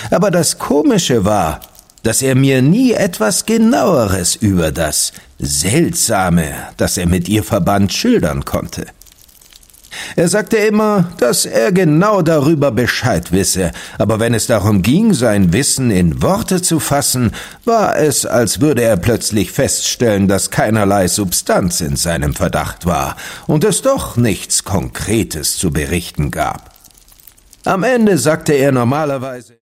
Aber das Komische war, dass er mir nie etwas Genaueres über das Seltsame, das er mit ihr verband, schildern konnte. Er sagte immer, dass er genau darüber Bescheid wisse, aber wenn es darum ging, sein Wissen in Worte zu fassen, war es, als würde er plötzlich feststellen, dass keinerlei Substanz in seinem Verdacht war und es doch nichts Konkretes zu berichten gab. Am Ende sagte er normalerweise: